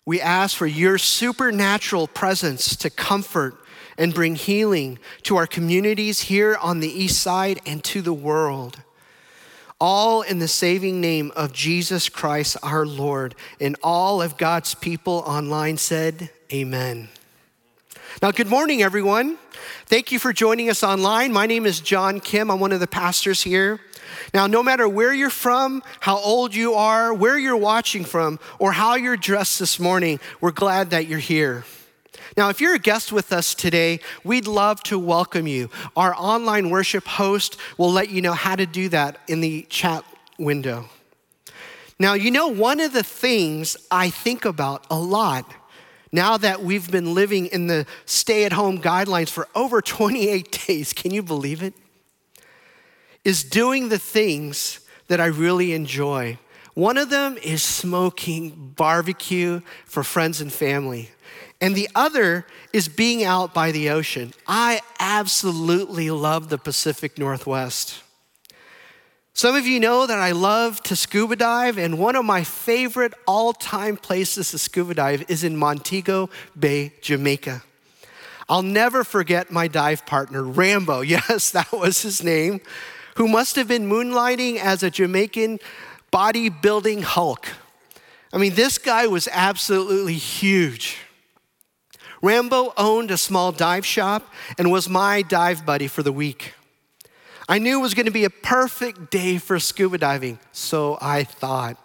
We ask for your supernatural presence to comfort and bring healing to our communities here on the East Side and to the world. All in the saving name of Jesus Christ, our Lord. And all of God's people online said, amen. Now, good morning, everyone. Thank you for joining us online. My name is John Kim. I'm one of the pastors here. Now, no matter where you're from, how old you are, where you're watching from, or how you're dressed this morning, we're glad that you're here. Now, if you're a guest with us today, we'd love to welcome you. Our online worship host will let you know how to do that in the chat window. Now, you know, one of the things I think about a lot now that we've been living in the stay-at-home guidelines for over 28 days, can you believe it? Is doing the things that I really enjoy. One of them is smoking barbecue for friends and family. And the other is being out by the ocean. I absolutely love the Pacific Northwest. Some of you know that I love to scuba dive, and one of my favorite all-time places to scuba dive is in Montego Bay, Jamaica. I'll never forget my dive partner, Rambo, yes, that was his name, who must have been moonlighting as a Jamaican bodybuilding Hulk. I mean, this guy was absolutely huge. Rambo owned a small dive shop and was my dive buddy for the week. I knew it was going to be a perfect day for scuba diving, so I thought.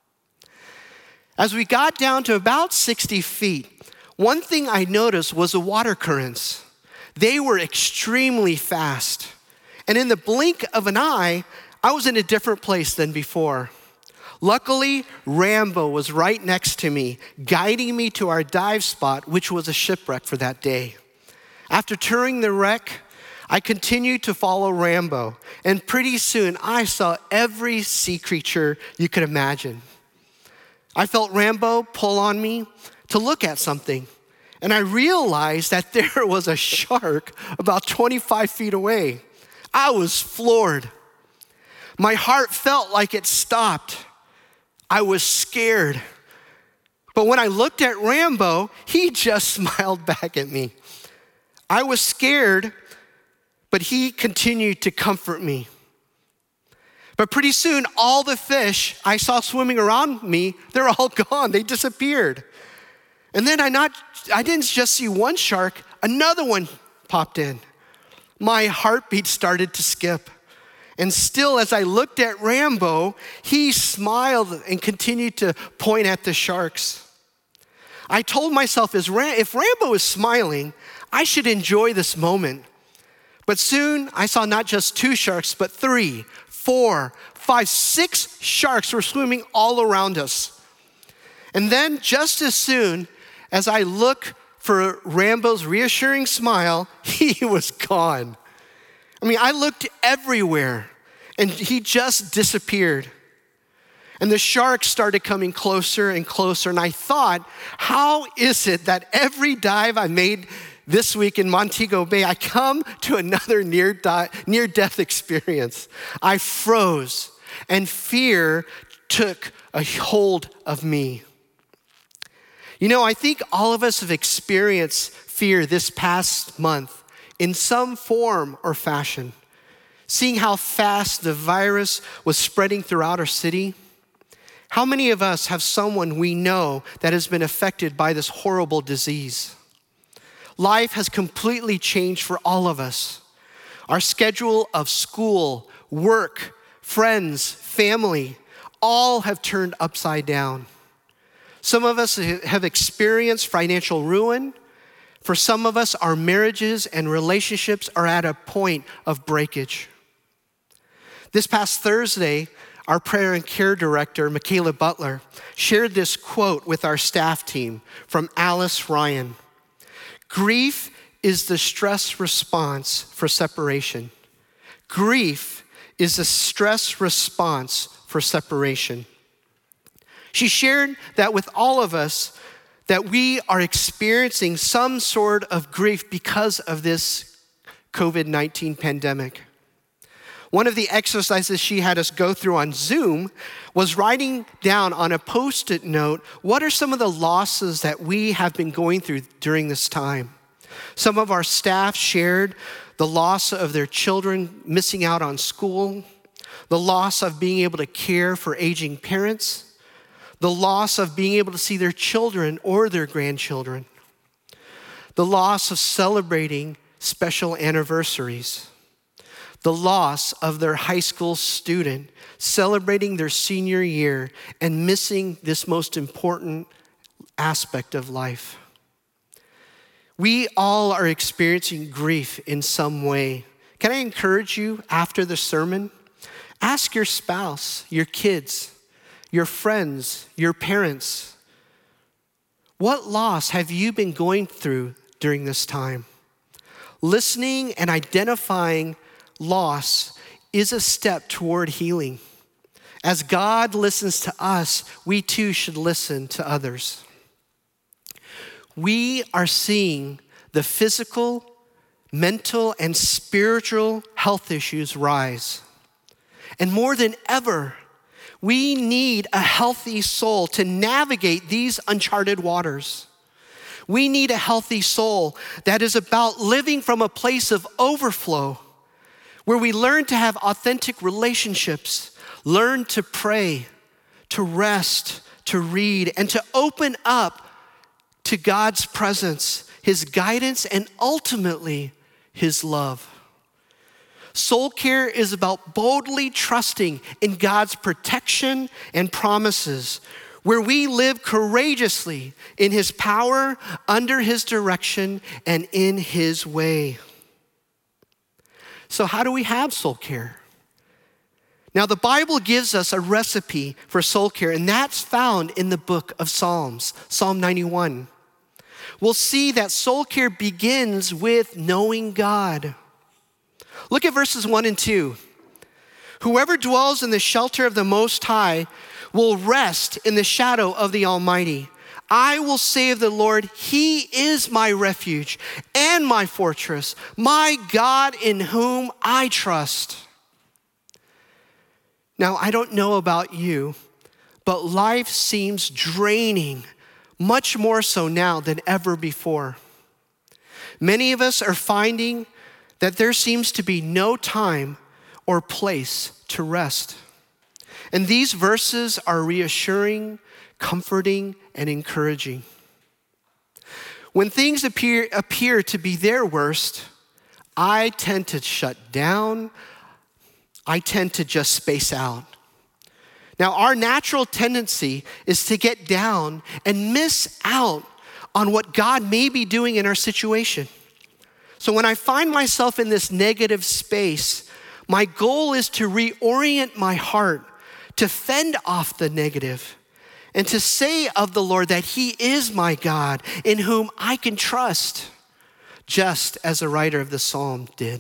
As we got down to about 60 feet, one thing I noticed was the water currents. They were extremely fast. And in the blink of an eye, I was in a different place than before. Luckily, Rambo was right next to me, guiding me to our dive spot, which was a shipwreck for that day. After touring the wreck, I continued to follow Rambo, and pretty soon I saw every sea creature you could imagine. I felt Rambo pull on me to look at something, and I realized that there was a shark about 25 feet away. I was floored. My heart felt like it stopped. I was scared. But when I looked at Rambo, he just smiled back at me. I was scared, but he continued to comfort me. But pretty soon, all the fish I saw swimming around me, they're all gone. They disappeared. And then I didn't just see one shark, another one popped in. My heartbeat started to skip. And still, as I looked at Rambo, he smiled and continued to point at the sharks. I told myself, if Rambo is smiling, I should enjoy this moment. But soon, I saw not just 2 sharks, but 3, 4, 5, 6 sharks were swimming all around us. And then, just as soon as I looked for Rambo's reassuring smile, he was gone. I mean, I looked everywhere, and he just disappeared. And the sharks started coming closer and closer, and I thought, how is it that every dive I made this week in Montego Bay, I come to another near-death experience? I froze, and fear took a hold of me. You know, I think all of us have experienced fear this past month in some form or fashion. Seeing how fast the virus was spreading throughout our city. How many of us have someone we know that has been affected by this horrible disease? Life has completely changed for all of us. Our schedule of school, work, friends, family, all have turned upside down. Some of us have experienced financial ruin. For some of us, our marriages and relationships are at a point of breakage. This past Thursday, our prayer and care director, Michaela Butler, shared this quote with our staff team from Alice Ryan. Grief is the stress response for separation. Grief is the stress response for separation. She shared that with all of us, that we are experiencing some sort of grief because of this COVID-19 pandemic. One of the exercises she had us go through on Zoom was writing down on a Post-it note, what are some of the losses that we have been going through during this time? Some of our staff shared the loss of their children missing out on school, the loss of being able to care for aging parents, the loss of being able to see their children or their grandchildren, the loss of celebrating special anniversaries, the loss of their high school student celebrating their senior year and missing this most important aspect of life. We all are experiencing grief in some way. Can I encourage you after the sermon? Ask your spouse, your kids, your friends, your parents, what loss have you been going through during this time? Listening and identifying loss is a step toward healing. As God listens to us, we too should listen to others. We are seeing the physical, mental, and spiritual health issues rise. And more than ever, we need a healthy soul to navigate these uncharted waters. We need a healthy soul that is about living from a place of overflow, where we learn to have authentic relationships, learn to pray, to rest, to read, and to open up to God's presence, His guidance, and ultimately His love. Soul care is about boldly trusting in God's protection and promises, where we live courageously in His power, under His direction, and in His way. So how do we have soul care? Now, the Bible gives us a recipe for soul care, and that's found in the book of Psalms, Psalm 91. We'll see that soul care begins with knowing God. Look at verses 1 and 2. Whoever dwells in the shelter of the Most High will rest in the shadow of the Almighty. I will say of the Lord, He is my refuge and my fortress, my God in whom I trust. Now, I don't know about you, but life seems draining, much more so now than ever before. Many of us are finding that there seems to be no time or place to rest. And these verses are reassuring, comforting, and encouraging. When things appear to be their worst, I tend to shut down. I tend to just space out. Now, our natural tendency is to get down and miss out on what God may be doing in our situation. So when I find myself in this negative space, my goal is to reorient my heart, to fend off the negative, and to say of the Lord that He is my God in whom I can trust, just as the writer of the psalm did.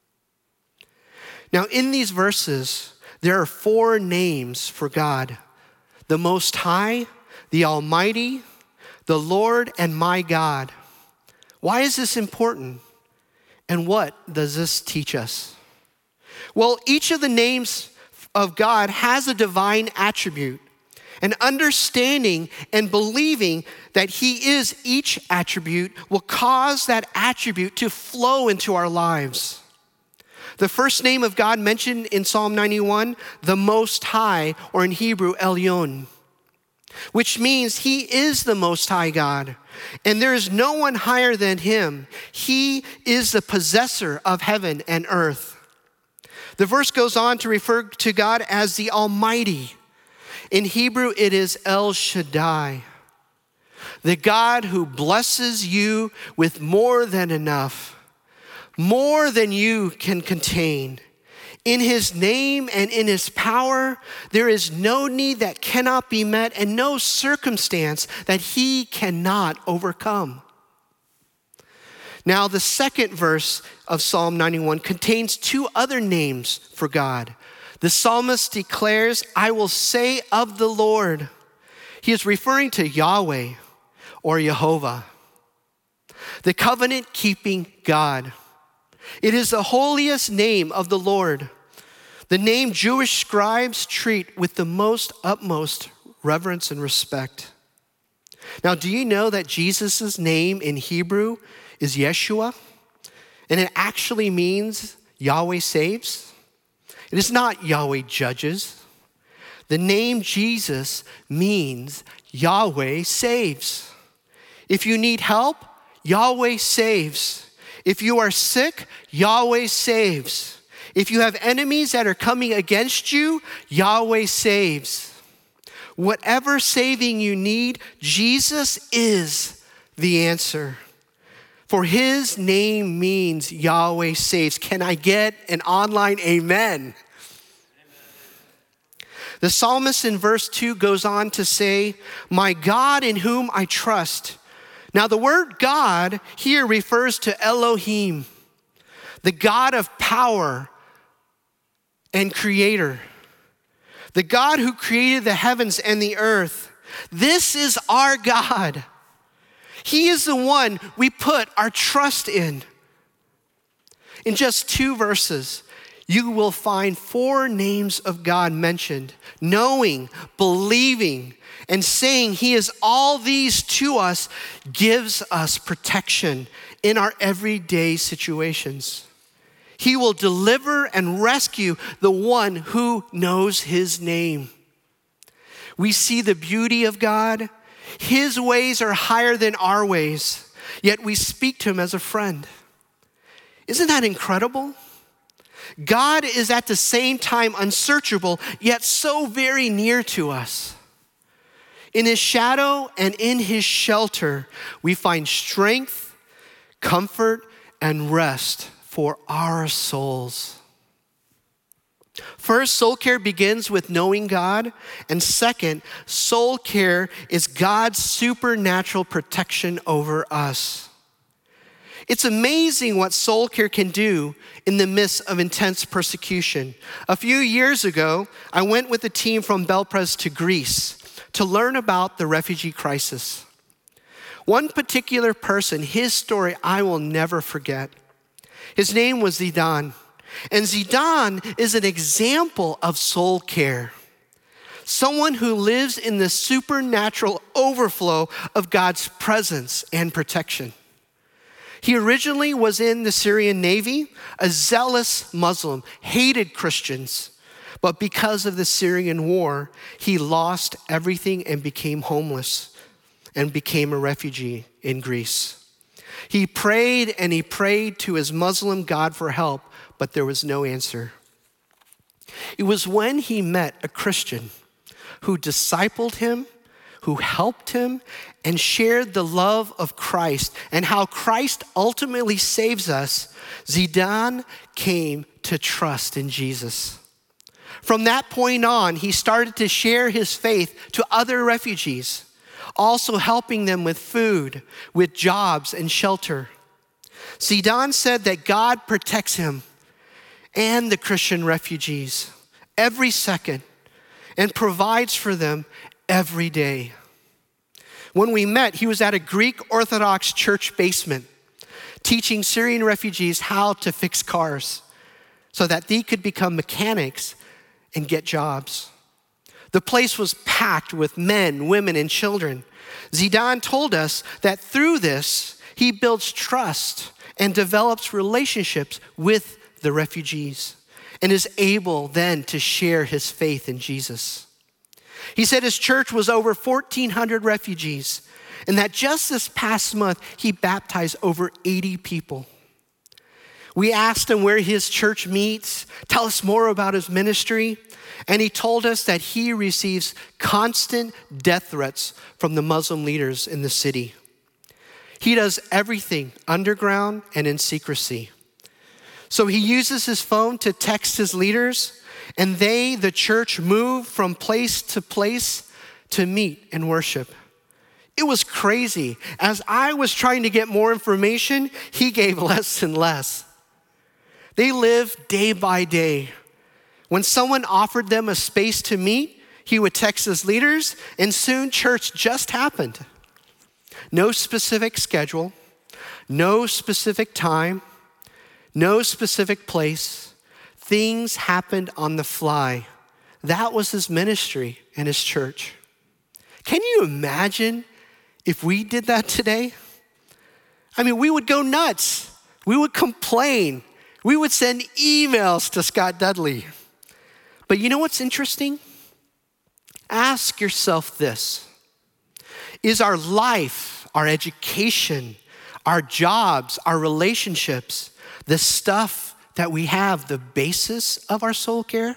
Now, in these verses, there are 4 names for God: the Most High, the Almighty, the Lord, and my God. Why is this important? And what does this teach us? Well, each of the names of God has a divine attribute. And understanding and believing that He is each attribute will cause that attribute to flow into our lives. The first name of God mentioned in Psalm 91, the Most High, or in Hebrew, Elyon, which means He is the Most High God, and there is no one higher than Him. He is the possessor of heaven and earth. The verse goes on to refer to God as the Almighty. In Hebrew, it is El Shaddai, the God who blesses you with more than enough, more than you can contain. In His name and in His power, there is no need that cannot be met and no circumstance that He cannot overcome. Now, the second verse of Psalm 91 contains 2 other names for God. The psalmist declares, I will say of the Lord. He is referring to Yahweh or Jehovah, the covenant-keeping God. It is the holiest name of the Lord. The name Jewish scribes treat with the most utmost reverence and respect. Now, do you know that Jesus' name in Hebrew is Yeshua? And it actually means Yahweh saves. It is not Yahweh judges. The name Jesus means Yahweh saves. If you need help, Yahweh saves. If you are sick, Yahweh saves. If you have enemies that are coming against you, Yahweh saves. Whatever saving you need, Jesus is the answer. For his name means Yahweh saves. Can I get an online amen? The psalmist in verse 2 goes on to say, my God in whom I trust. Now the word God here refers to Elohim, the God of power and creator, the God who created the heavens and the earth. This is our God. He is the one we put our trust in. In just 2 verses, you will find 4 names of God mentioned, knowing, believing, and saying he is all these to us gives us protection in our everyday situations. He will deliver and rescue the one who knows his name. We see the beauty of God. His ways are higher than our ways, yet we speak to him as a friend. Isn't that incredible? God is at the same time unsearchable, yet so very near to us. In his shadow and in his shelter, we find strength, comfort, and rest for our souls. First, soul care begins with knowing God. And second, soul care is God's supernatural protection over us. It's amazing what soul care can do in the midst of intense persecution. A few years ago, I went with a team from Belpres to Greece to learn about the refugee crisis. One particular person, his story I will never forget. His name was Zidane. And Zidane is an example of soul care. Someone who lives in the supernatural overflow of God's presence and protection. He originally was in the Syrian Navy, a zealous Muslim, hated Christians. But because of the Syrian war, he lost everything and became homeless and became a refugee in Greece. He prayed and he prayed to his Muslim God for help, but there was no answer. It was when he met a Christian who discipled him, who helped him, and shared the love of Christ and how Christ ultimately saves us, Zidane came to trust in Jesus. From that point on, he started to share his faith to other refugees, also helping them with food, with jobs and shelter. Zidane said that God protects him and the Christian refugees every second and provides for them every day. When we met, he was at a Greek Orthodox church basement, teaching Syrian refugees how to fix cars so that they could become mechanics and get jobs. The place was packed with men, women, and children. Zidane told us that through this, he builds trust and develops relationships with the refugees and is able then to share his faith in Jesus. He said his church was over 1,400 refugees and that just this past month, he baptized over 80 people. We asked him where his church meets, tell us more about his ministry, and he told us that he receives constant death threats from the Muslim leaders in the city. He does everything underground and in secrecy. So he uses his phone to text his leaders, and they, the church, move from place to meet and worship. It was crazy. As I was trying to get more information, he gave less and less. They live day by day. When someone offered them a space to meet, he would text his leaders, and soon church just happened. No specific schedule, no specific time, no specific place. Things happened on the fly. That was his ministry and his church. Can you imagine if we did that today? I mean, we would go nuts. We would complain. We would send emails to Scott Dudley. But you know what's interesting? Ask yourself this. Is our life, our education, our jobs, our relationships, the stuff that we have, the basis of our soul care?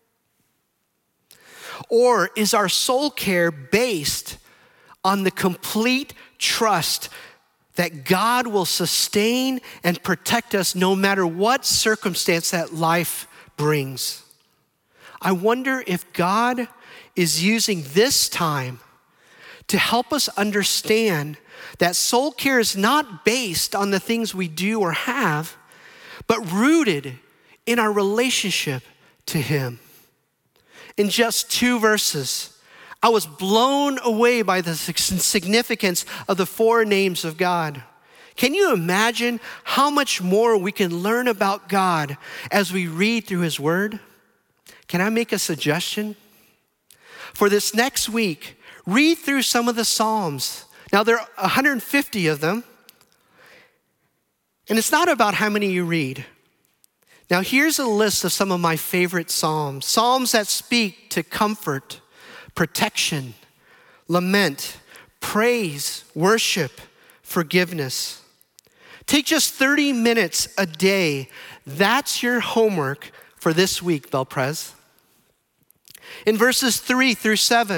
Or is our soul care based on the complete trust that God will sustain and protect us no matter what circumstance that life brings? I wonder if God is using this time to help us understand that soul care is not based on the things we do or have, but rooted in our relationship to Him. In just 2 verses, I was blown away by the significance of the 4 names of God. Can you imagine how much more we can learn about God as we read through His Word? Can I make a suggestion? For this next week, read through some of the Psalms. Now, there are 150 of them, and it's not about how many you read. Now, here's a list of some of my favorite Psalms. Psalms that speak to comfort, protection, lament, praise, worship, forgiveness. Take just 30 minutes a day. That's your homework for this week, Belpres. In verses 3 through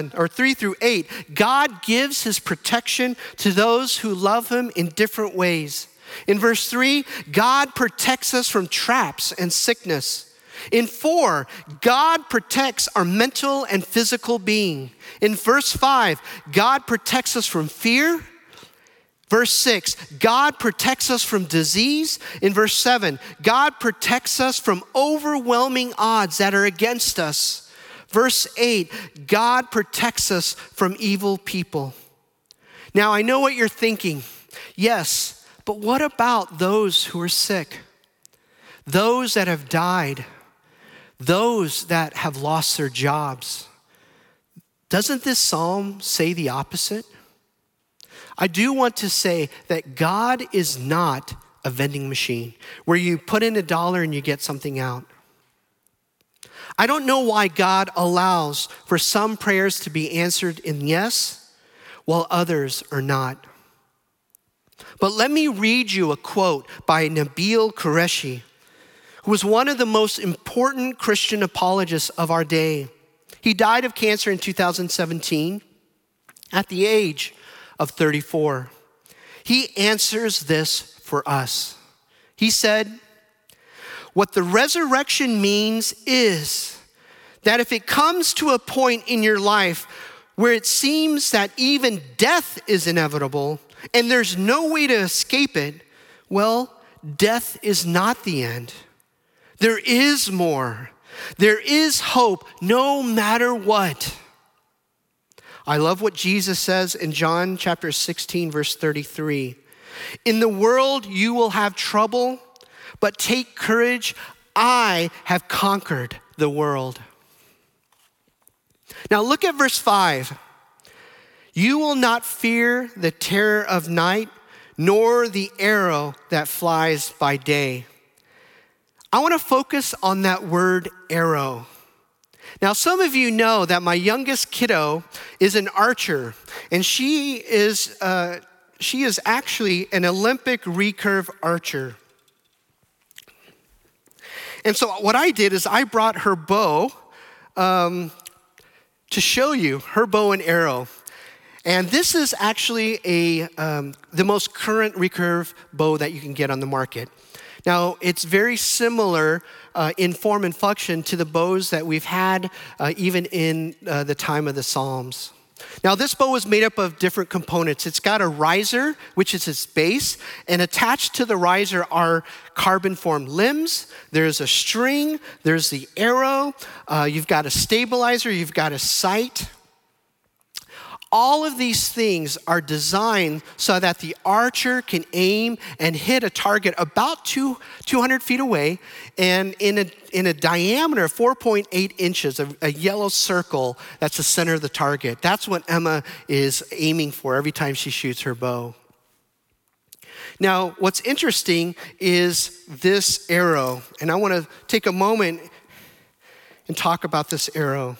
8, God gives His protection to those who love Him in different ways. In verse 3, God protects us from traps and sickness. In 4, God protects our mental and physical being. In verse 5, God protects us from fear. Verse 6, God protects us from disease. In verse 7, God protects us from overwhelming odds that are against us. Verse 8, God protects us from evil people. Now, I know what you're thinking. Yes, but what about those who are sick? Those that have died? Those that have lost their jobs? Doesn't this psalm say the opposite? I do want to say that God is not a vending machine where you put in $1 and you get something out. I don't know why God allows for some prayers to be answered in yes, while others are not. But let me read you a quote by Nabil Qureshi, who was one of the most important Christian apologists of our day. He died of cancer in 2017 at the age of 34. He answers this for us. He said, "What the resurrection means is that if it comes to a point in your life where it seems that even death is inevitable and there's no way to escape it, well, death is not the end. There is more. There is hope no matter what." I love what Jesus says in John chapter 16, verse 33. "In the world you will have trouble, but take courage. I have conquered the world." Now look at verse 5. "You will not fear the terror of night, nor the arrow that flies by day." I want to focus on that word arrow. Now, some of you know that my youngest kiddo is an archer, and she is actually an Olympic recurve archer. And so what I did is I brought her bow to show you her bow and arrow. And this is actually the most current recurve bow that you can get on the market. Now, it's very similar in form and function to the bows that we've had even in the time of the Psalms. Now, this bow is made up of different components. It's got a riser, which is its base, and attached to the riser are carbon-formed limbs. There's a string, there's the arrow, you've got a stabilizer, you've got a sight. All of these things are designed so that the archer can aim and hit a target about 200 feet away and in a diameter of 4.8 inches, a yellow circle that's the center of the target. That's what Emma is aiming for every time she shoots her bow. Now, what's interesting is this arrow, and I want to take a moment and talk about this arrow.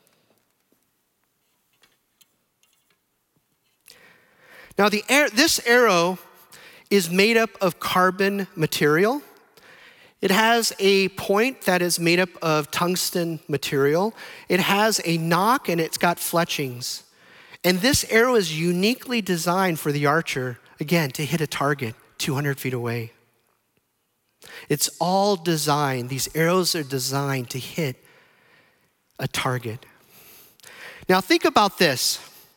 Now, this arrow is made up of carbon material. It has a point that is made up of tungsten material. It has a nock and it's got fletchings. And this arrow is uniquely designed for the archer, again, to hit a target 200 feet away. It's all designed, these arrows are designed to hit a target. Now think about this.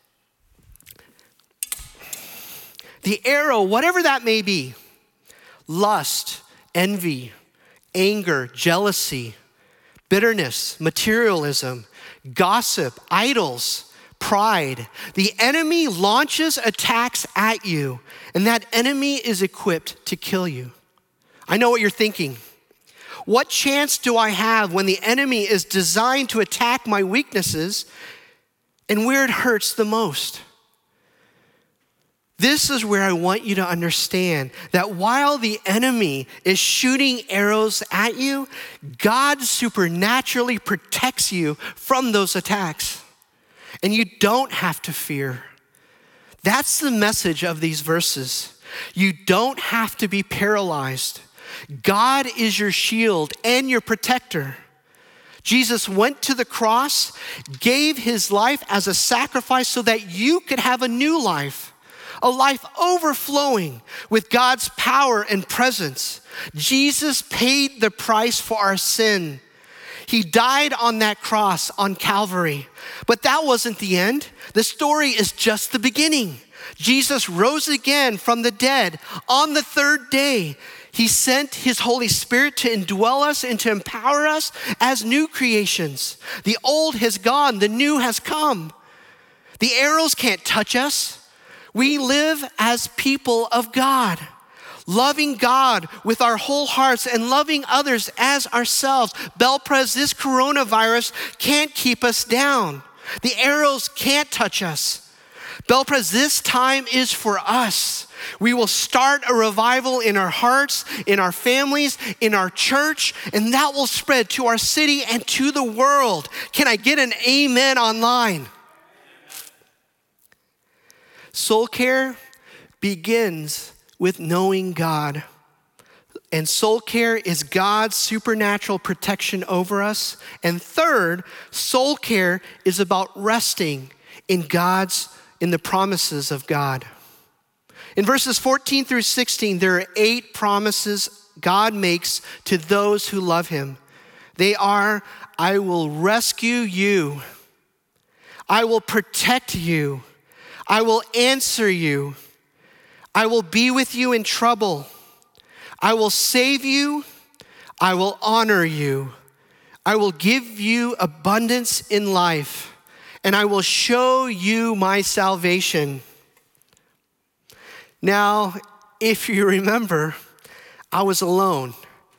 The arrow, whatever that may be, lust, envy, anger, jealousy, bitterness, materialism, gossip, idols, pride. The enemy launches attacks at you, and that enemy is equipped to kill you. I know what you're thinking. What chance do I have when the enemy is designed to attack my weaknesses and where it hurts the most? This is where I want you to understand that while the enemy is shooting arrows at you, God supernaturally protects you from those attacks. And you don't have to fear. That's the message of these verses. You don't have to be paralyzed. God is your shield and your protector. Jesus went to the cross, gave his life as a sacrifice so that you could have a new life. A life overflowing with God's power and presence. Jesus paid the price for our sin. He died on that cross on Calvary. But that wasn't the end. The story is just the beginning. Jesus rose again from the dead on the third day. He sent his Holy Spirit to indwell us and to empower us as new creations. The old has gone, the new has come. The arrows can't touch us. We live as people of God, loving God with our whole hearts and loving others as ourselves. Belpres, this coronavirus can't keep us down. The arrows can't touch us. Belpres, this time is for us. We will start a revival in our hearts, in our families, in our church, and that will spread to our city and to the world. Can I get an amen online? Soul care begins with knowing God. And soul care is God's supernatural protection over us. And third, soul care is about resting in the promises of God. In verses 14 through 16, there are 8 promises God makes to those who love him. They are, I will rescue you. I will protect you. I will answer you. I will be with you in trouble. I will save you. I will honor you. I will give you abundance in life, and I will show you my salvation. Now, if you remember, I was alone.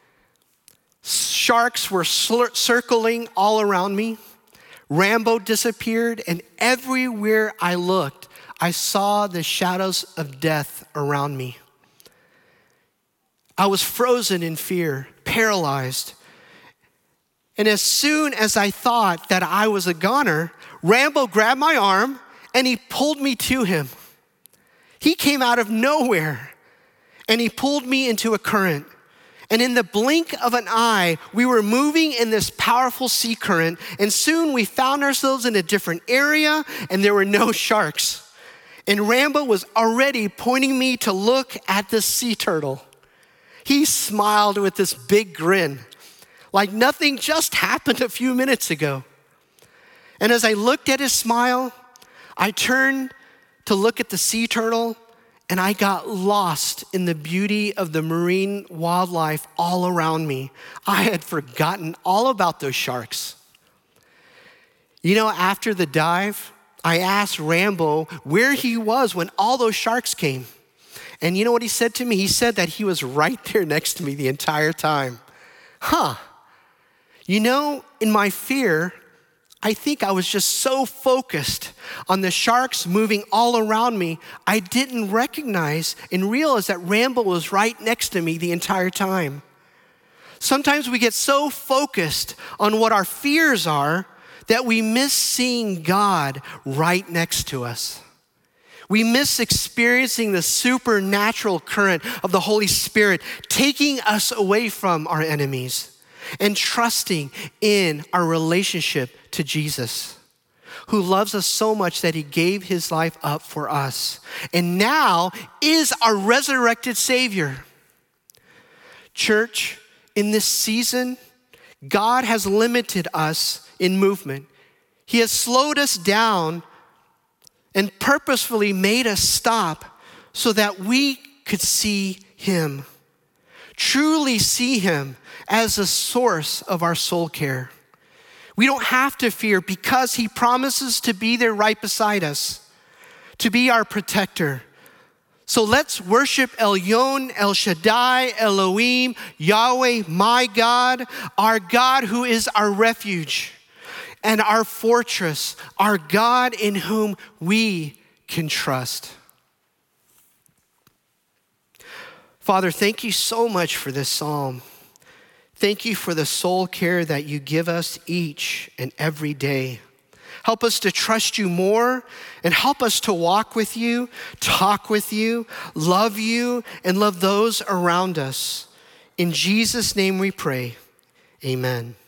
Sharks were circling all around me. Rambo disappeared, and everywhere I looked, I saw the shadows of death around me. I was frozen in fear, paralyzed. And as soon as I thought that I was a goner, Rambo grabbed my arm and he pulled me to him. He came out of nowhere and he pulled me into a current. And in the blink of an eye, we were moving in this powerful sea current, and soon we found ourselves in a different area and there were no sharks. And Rambo was already pointing me to look at the sea turtle. He smiled with this big grin, like nothing just happened a few minutes ago. And as I looked at his smile, I turned to look at the sea turtle, and I got lost in the beauty of the marine wildlife all around me. I had forgotten all about those sharks. You know, after the dive, I asked Rambo where he was when all those sharks came. And you know what he said to me? He said that he was right there next to me the entire time. You know, in my fear, I think I was just so focused on the sharks moving all around me, I didn't recognize and realize that Rambo was right next to me the entire time. Sometimes we get so focused on what our fears are that we miss seeing God right next to us. We miss experiencing the supernatural current of the Holy Spirit taking us away from our enemies and trusting in our relationship to Jesus, who loves us so much that he gave his life up for us and now is our resurrected Savior. Church, in this season, God has limited us in movement. He has slowed us down and purposefully made us stop so that we could see him, truly see him as the source of our soul care. We don't have to fear because he promises to be there right beside us, to be our protector. So let's worship Elyon, El Shaddai, Elohim, Yahweh, my God, our God who is our refuge and our fortress, our God in whom we can trust. Father, thank you so much for this psalm. Thank you for the soul care that you give us each and every day. Help us to trust you more and help us to walk with you, talk with you, and love those around us. In Jesus' name we pray, amen.